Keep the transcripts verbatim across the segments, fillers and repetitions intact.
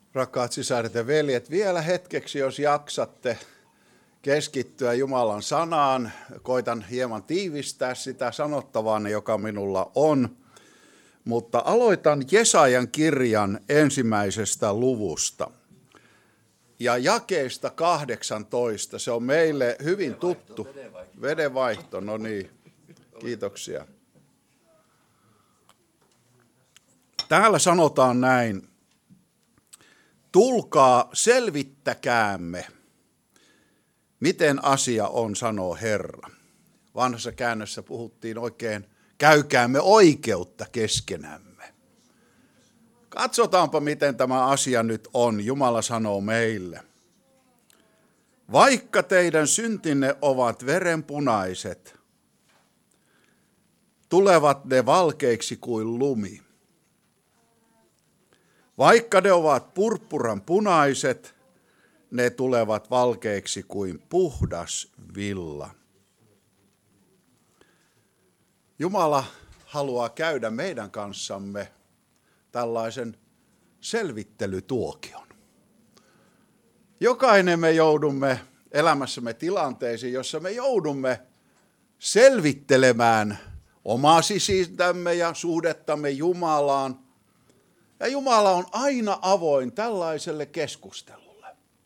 Rakkaat sisaret ja veljet, vielä hetkeksi, jos jaksatte keskittyä Jumalan sanaan. Koitan hieman tiivistää sitä sanottavaa, joka minulla on. Mutta aloitan Jesajan kirjan ensimmäisestä luvusta. Ja jakeesta kahdeksantoista, se on meille hyvin tuttu. Vedenvaihto, vedenvaihto no niin, kiitoksia. Täällä sanotaan näin. Tulkaa, selvittäkäämme, miten asia on, sanoo Herra. Vanhassa käännössä puhuttiin oikein, käykäämme oikeutta keskenämme. Katsotaanpa, miten tämä asia nyt on, Jumala sanoo meille. Vaikka teidän syntinne ovat verenpunaiset, tulevat ne valkeiksi kuin lumi. Vaikka ne ovat purppuran punaiset, ne tulevat valkeiksi kuin puhdas villa. Jumala haluaa käydä meidän kanssamme tällaisen selvittelytuokion. Jokainen me joudumme elämässämme tilanteisiin, jossa me joudumme selvittelemään omaa sisintämme ja suhdettamme Jumalaan. Ja Jumala on aina avoin tällaiselle keskustelulle.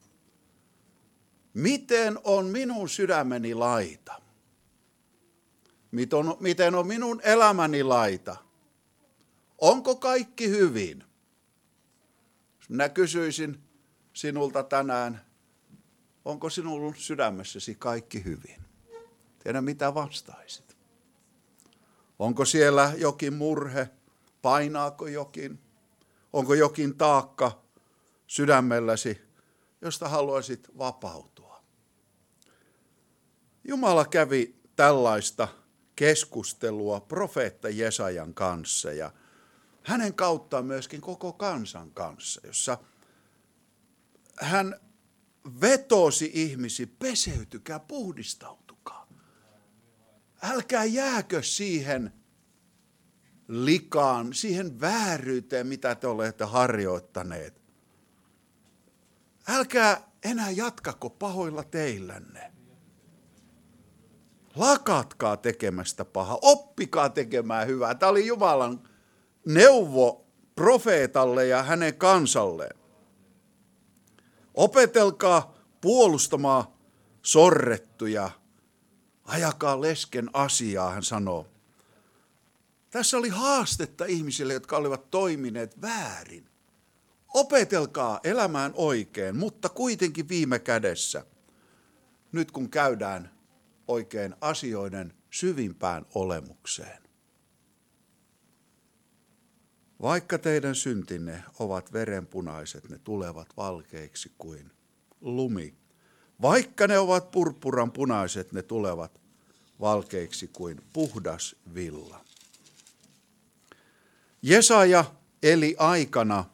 Miten on minun sydämeni laita? Miten on minun elämäni laita? Onko kaikki hyvin? Minä kysyisin sinulta tänään, onko sinun sydämessäsi kaikki hyvin? Tiedä mitä vastaisit. Onko siellä jokin murhe? Painaako jokin? Onko jokin taakka sydämelläsi, josta haluaisit vapautua? Jumala kävi tällaista keskustelua profeetta Jesajan kanssa ja hänen kauttaan myöskin koko kansan kanssa, jossa hän vetosi ihmisiä, peseytykää, puhdistautukaa. Älkää jääkö siihen likaan, siihen vääryyteen, mitä te olette harjoittaneet. Älkää enää jatkako pahoilla teillänne. Lakatkaa tekemästä pahaa, oppikaa tekemään hyvää. Tämä oli Jumalan neuvo profeetalle ja hänen kansalleen. Opetelkaa puolustamaan sorrettuja, ajakaa lesken asiaa, hän sanoo. Tässä oli haastetta ihmisille, jotka olivat toimineet väärin. Opetelkaa elämään oikein, mutta kuitenkin viime kädessä, nyt kun käydään oikein asioiden syvimpään olemukseen. Vaikka teidän syntinne ovat verenpunaiset, ne tulevat valkeiksi kuin lumi. Vaikka ne ovat purppuran punaiset, ne tulevat valkeiksi kuin puhdas villa. Jesaja eli aikana,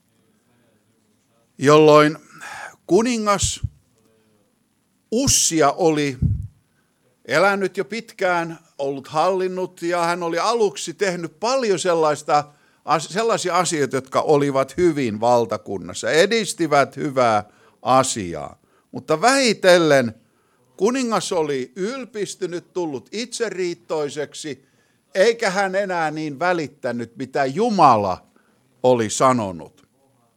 jolloin kuningas Ussia oli elänyt jo pitkään, ollut hallinnut ja hän oli aluksi tehnyt paljon sellaista, sellaisia asioita, jotka olivat hyvin valtakunnassa, edistivät hyvää asiaa. Mutta vähitellen kuningas oli ylpistynyt, tullut itseriittoiseksi, eikä hän enää niin välittänyt, mitä Jumala oli sanonut.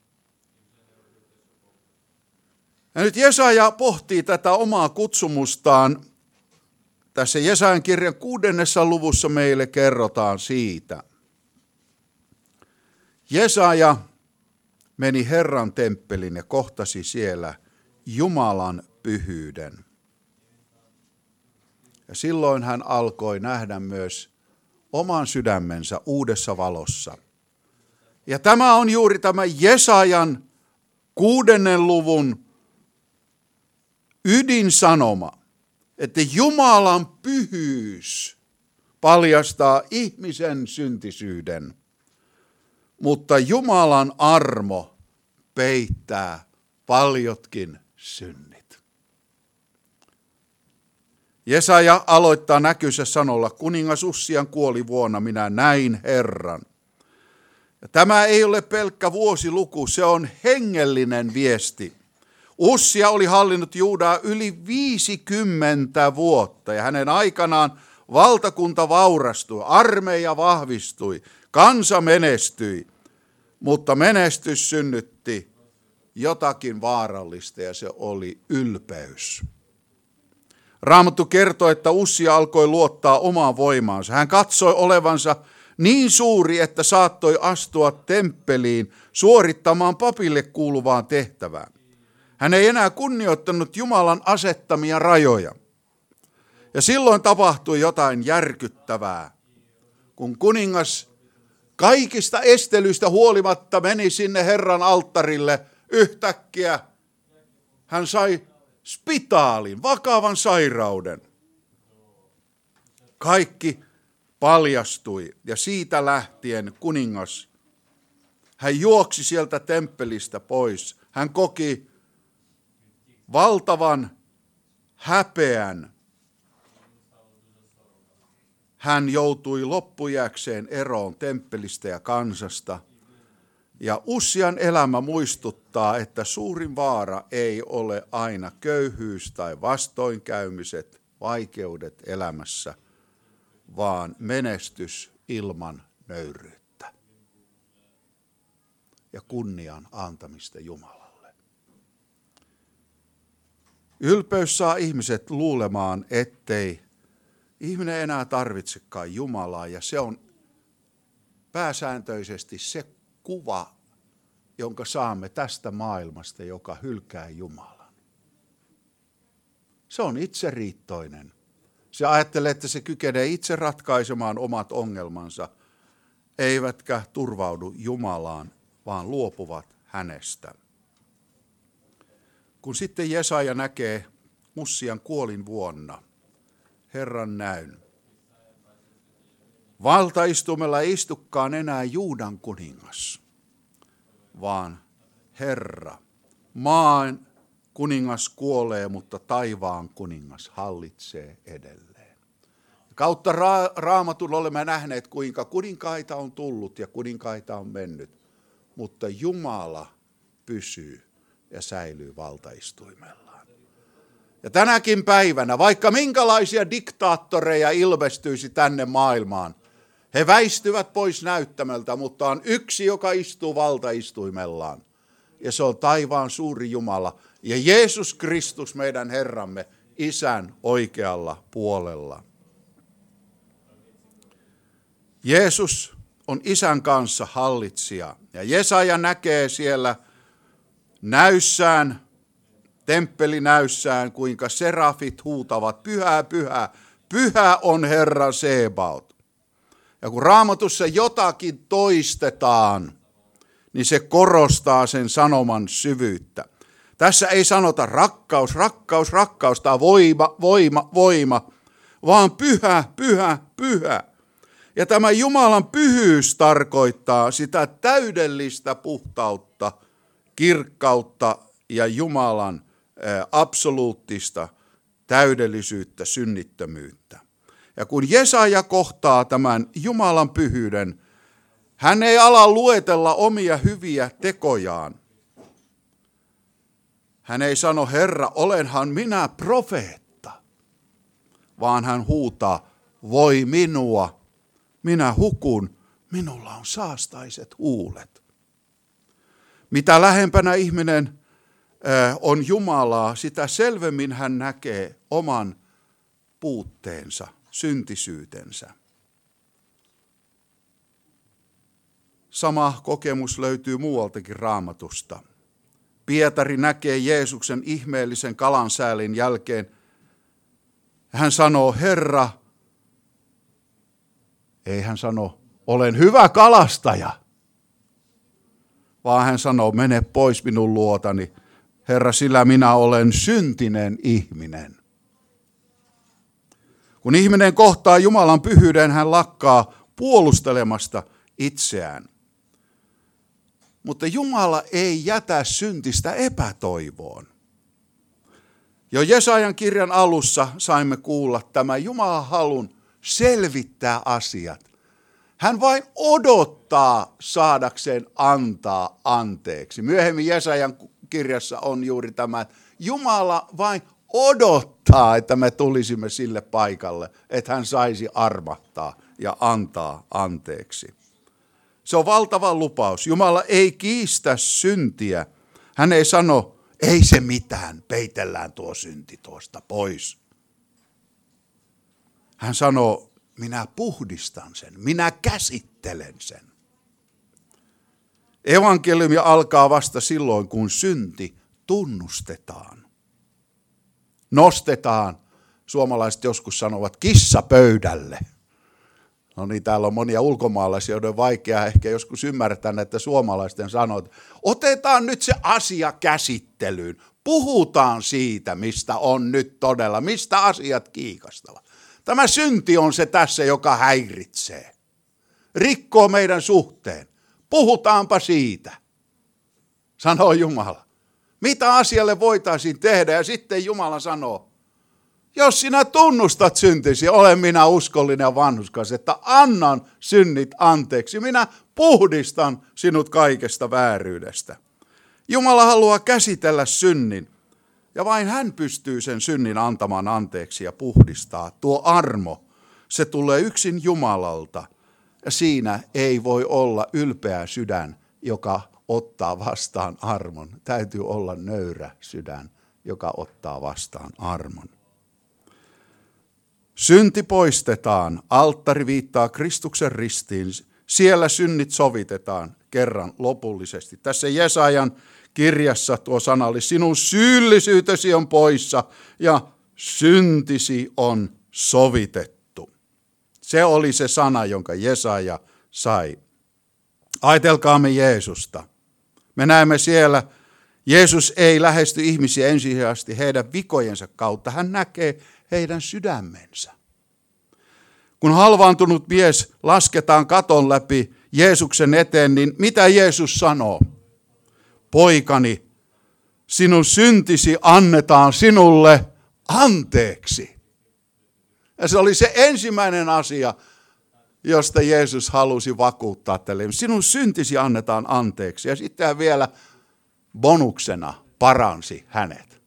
Ja nyt Jesaja pohtii tätä omaa kutsumustaan. Tässä Jesajan kirjan kuudennessa luvussa meille kerrotaan siitä. Jesaja meni Herran temppelin ja kohtasi siellä Jumalan pyhyyden. Ja silloin hän alkoi nähdä myös oman sydämensä uudessa valossa. Ja tämä on juuri tämä Jesajan kuudennen luvun ydinsanoma, että Jumalan pyhyys paljastaa ihmisen syntisyyden, mutta Jumalan armo peittää paljotkin synnit. Jesaja aloittaa näkyssä sanolla, kuningas Ussian kuoli vuonna minä näin Herran. Ja tämä ei ole pelkkä vuosiluku, se on hengellinen viesti. Ussia oli hallinnut Juudaa yli viisikymmentä vuotta ja hänen aikanaan valtakunta vaurastui, armeija vahvistui, kansa menestyi, mutta menestys synnytti jotakin vaarallista ja se oli ylpeys. Raamattu kertoo, että Ussia alkoi luottaa omaan voimaansa. Hän katsoi olevansa niin suuri, että saattoi astua temppeliin suorittamaan papille kuuluvaan tehtävään. Hän ei enää kunnioittanut Jumalan asettamia rajoja. Ja silloin tapahtui jotain järkyttävää, kun kuningas kaikista estelyistä huolimatta meni sinne Herran alttarille yhtäkkiä. Hän sai spitaalin, vakavan sairauden. Kaikki paljastui ja siitä lähtien kuningas, hän juoksi sieltä temppelistä pois. Hän koki valtavan häpeän. Hän joutui loppujäkseen eroon temppelistä ja kansasta. Ja Ussian elämä muistuttaa, että suurin vaara ei ole aina köyhyys tai vastoinkäymiset, vaikeudet elämässä, vaan menestys ilman nöyryyttä ja kunnian antamista Jumalalle. Ylpeys saa ihmiset luulemaan, ettei ihminen enää tarvitsekaan Jumalaa, ja se on pääsääntöisesti se kuva, jonka saamme tästä maailmasta, joka hylkää Jumalan. Se on itseriittoinen. Se ajattelee, että se kykenee itse ratkaisemaan omat ongelmansa, eivätkä turvaudu Jumalaan, vaan luopuvat hänestä. Kun sitten Jesaja näkee Ussian kuolin vuonna Herran näyn, valtaistumella ei istukaan enää Juudan kuningas, vaan Herra. Maan kuningas kuolee, mutta taivaan kuningas hallitsee edelleen. Kautta ra- Raamatun olemme nähneet, kuinka kuninkaita on tullut ja kuninkaita on mennyt, mutta Jumala pysyy ja säilyy valtaistuimellaan. Ja tänäkin päivänä, vaikka minkälaisia diktaattoreja ilmestyisi tänne maailmaan, he väistyvät pois näyttämältä, mutta on yksi, joka istuu valtaistuimellaan. Ja se on taivaan suuri Jumala. Ja Jeesus Kristus, meidän Herramme, Isän oikealla puolella. Jeesus on Isän kanssa hallitsija. Ja Jesaja näkee siellä näyssään, temppelinäyssään, kuinka serafit huutavat, pyhä, pyhä, pyhä on Herra Sebaot. Ja kun Raamatussa jotakin toistetaan, niin se korostaa sen sanoman syvyyttä. Tässä ei sanota rakkaus, rakkaus, rakkaus tai voima, voima, voima, vaan pyhä, pyhä, pyhä. Ja tämä Jumalan pyhyys tarkoittaa sitä täydellistä puhtautta, kirkkautta ja Jumalan absoluuttista täydellisyyttä, synnittömyyttä. Ja kun Jesaja kohtaa tämän Jumalan pyhyyden, hän ei ala luetella omia hyviä tekojaan. Hän ei sano, Herra, olenhan minä profeetta, vaan hän huutaa, voi minua, minä hukun, minulla on saastaiset huulet. Mitä lähempänä ihminen on Jumalaa, sitä selvemmin hän näkee oman puutteensa, syntisyytensä. Sama kokemus löytyy muualtakin Raamatusta. Pietari näkee Jeesuksen ihmeellisen kalansäälin jälkeen. Hän sanoo, Herra, ei hän sano, olen hyvä kalastaja, vaan hän sanoo, mene pois minun luotani, Herra, sillä minä olen syntinen ihminen. Kun ihminen kohtaa Jumalan pyhyyden, hän lakkaa puolustelemasta itseään. Mutta Jumala ei jätä syntistä epätoivoon. Jo Jesajan kirjan alussa saimme kuulla tämä Jumalan halun selvittää asiat. Hän vain odottaa saadakseen antaa anteeksi. Myöhemmin Jesajan kirjassa on juuri tämä, että Jumala vain odottaa, että me tulisimme sille paikalle, että hän saisi armahtaa ja antaa anteeksi. Se on valtava lupaus. Jumala ei kiistä syntiä. Hän ei sano, ei se mitään, peitellään tuo synti tuosta pois. Hän sanoo, minä puhdistan sen, minä käsittelen sen. Evankeliumi alkaa vasta silloin, kun synti tunnustetaan. Nostetaan, suomalaiset joskus sanovat, kissa pöydälle. No niin, täällä on monia ulkomaalaisia, joiden on vaikea ehkä joskus ymmärtää näitä suomalaisten sanot. Otetaan nyt se asia käsittelyyn. Puhutaan siitä, mistä on nyt todella, mistä asiat kiikastavat. Tämä synti on se tässä, joka häiritsee. Rikkoo meidän suhteen. Puhutaanpa siitä, sanoo Jumala. Mitä asialle voitaisiin tehdä? Ja sitten Jumala sanoo, jos sinä tunnustat syntisi, olen minä uskollinen ja vanhurskas, että annan synnit anteeksi. Minä puhdistan sinut kaikesta vääryydestä. Jumala haluaa käsitellä synnin. Ja vain hän pystyy sen synnin antamaan anteeksi ja puhdistaa. Tuo armo, se tulee yksin Jumalalta. Ja siinä ei voi olla ylpeä sydän, joka ottaa vastaan armon. Täytyy olla nöyrä sydän, joka ottaa vastaan armon. Synti poistetaan. Alttari viittaa Kristuksen ristiin. Siellä synnit sovitetaan kerran lopullisesti. Tässä Jesajan kirjassa tuo sana oli, sinun syyllisyytesi on poissa ja syntisi on sovitettu. Se oli se sana, jonka Jesaja sai. Ajatelkaamme Jeesusta. Me näemme siellä, Jeesus ei lähesty ihmisiä ensisijaisesti heidän vikojensa kautta. Hän näkee heidän sydämensä. Kun halvaantunut mies lasketaan katon läpi Jeesuksen eteen, niin mitä Jeesus sanoo? Poikani, sinun syntisi annetaan sinulle anteeksi. Ja se oli se ensimmäinen asia, josta Jeesus halusi vakuuttaa tälle. Sinun syntisi annetaan anteeksi. Ja sitten hän vielä bonuksena paransi hänet.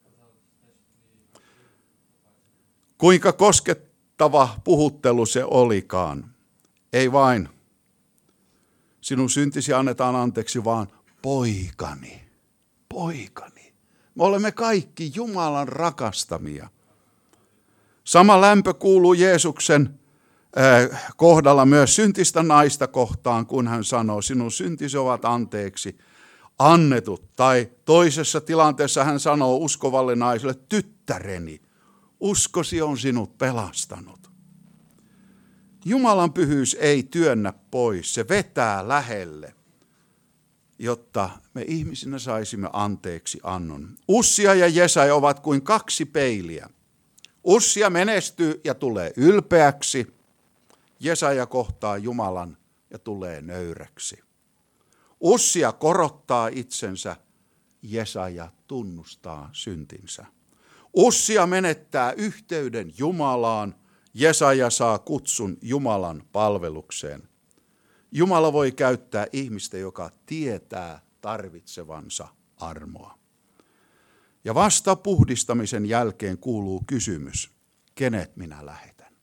Kuinka koskettava puhuttelu se olikaan. Ei vain sinun syntisi annetaan anteeksi, vaan poikani, poikani. Me olemme kaikki Jumalan rakastamia. Sama lämpö kuuluu Jeesuksen äh, kohdalla myös syntistä naista kohtaan, kun hän sanoo, sinun syntisi ovat anteeksi annetut. Tai toisessa tilanteessa hän sanoo uskovalle naiselle, tyttäreni, uskosi on sinut pelastanut. Jumalan pyhyys ei työnnä pois, se vetää lähelle, jotta me ihmisinä saisimme anteeksi annon. Ussia ja Jesaja ovat kuin kaksi peiliä. Ussia menestyy ja tulee ylpeäksi. Jesaja kohtaa Jumalan ja tulee nöyräksi. Ussia korottaa itsensä, Jesaja tunnustaa syntinsä. Ussia menettää yhteyden Jumalaan, Jesaja saa kutsun Jumalan palvelukseen. Jumala voi käyttää ihmistä, joka tietää tarvitsevansa armoa. Ja vasta puhdistamisen jälkeen kuuluu kysymys, kenet minä lähetän?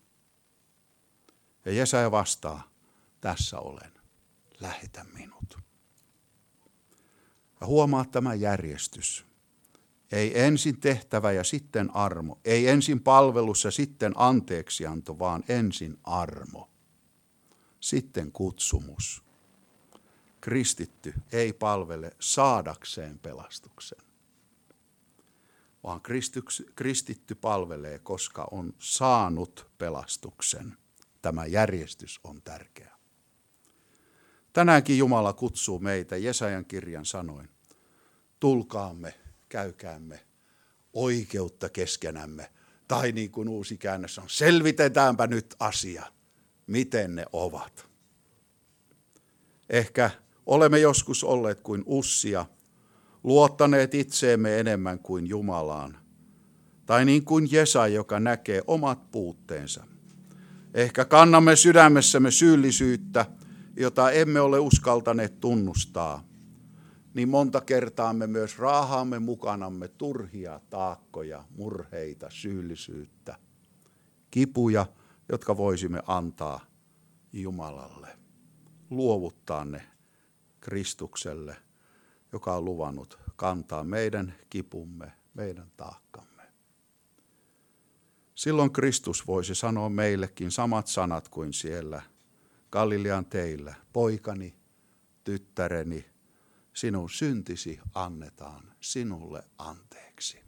Ja Jesaja vastaa, tässä olen, lähetä minut. Ja huomaa tämä järjestys. Ei ensin tehtävä ja sitten armo. Ei ensin palvelus ja sitten anteeksianto, vaan ensin armo. Sitten kutsumus. Kristitty ei palvele saadakseen pelastuksen, vaan kristitty palvelee, koska on saanut pelastuksen. Tämä järjestys on tärkeä. Tänäänkin Jumala kutsuu meitä Jesajan kirjan sanoin. Tulkaamme, käykäämme oikeutta keskenämme. Tai niin kuin uusi käännös on, selvitetäänpä nyt asia, miten ne ovat. Ehkä olemme joskus olleet kuin ussia, luottaneet itseemme enemmän kuin Jumalaan. Tai niin kuin Jesaja, joka näkee omat puutteensa. Ehkä kannamme sydämessämme syyllisyyttä, jota emme ole uskaltaneet tunnustaa. Niin monta kertaa me myös raahaamme mukanamme turhia taakkoja, murheita, syyllisyyttä, kipuja, jotka voisimme antaa Jumalalle, luovuttaa ne Kristukselle, joka on luvannut kantaa meidän kipumme, meidän taakkamme. Silloin Kristus voisi sanoa meillekin samat sanat kuin siellä Galilean teillä. Poikani, tyttäreni, sinun syntisi annetaan sinulle anteeksi.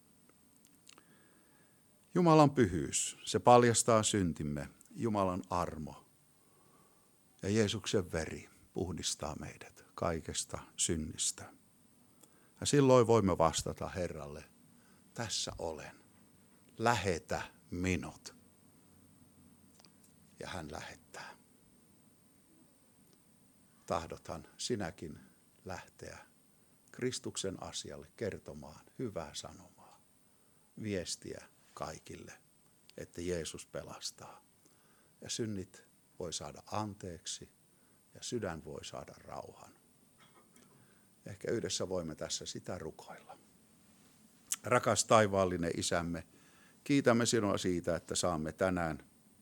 Jumalan pyhyys, se paljastaa syntimme, Jumalan armo ja Jeesuksen veri puhdistaa meidät kaikesta synnistä. Ja silloin voimme vastata Herralle, tässä olen, lähetä minut. Ja hän lähettää. Tahdothan sinäkin lähteä Kristuksen asialle kertomaan hyvää sanomaa, viestiä kaikille, että Jeesus pelastaa. Ja synnit voi saada anteeksi ja sydän voi saada rauhan. Ehkä yhdessä voimme tässä sitä rukoilla. Rakas taivaallinen Isämme, kiitämme sinua siitä, että saamme tänään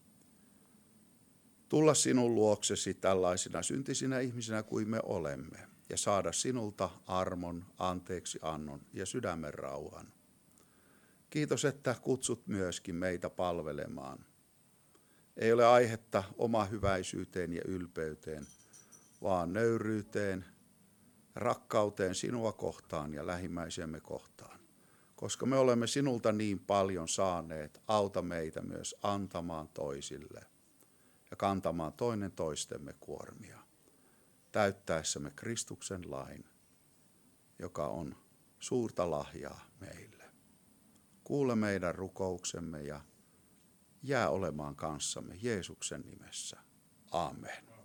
tulla sinun luoksesi tällaisina syntisinä ihmisinä kuin me olemme ja saada sinulta armon, anteeksi annon ja sydämen rauhan. Kiitos, että kutsut myöskin meitä palvelemaan. Ei ole aihetta oma hyväisyyteen ja ylpeyteen, vaan nöyryyteen, rakkauteen sinua kohtaan ja lähimmäisemme kohtaan. Koska me olemme sinulta niin paljon saaneet, auta meitä myös antamaan toisille ja kantamaan toinen toistemme kuormia, täyttäessämme Kristuksen lain, joka on suurta lahjaa meille. Kuule meidän rukouksemme ja jää olemaan kanssamme Jeesuksen nimessä. Aamen.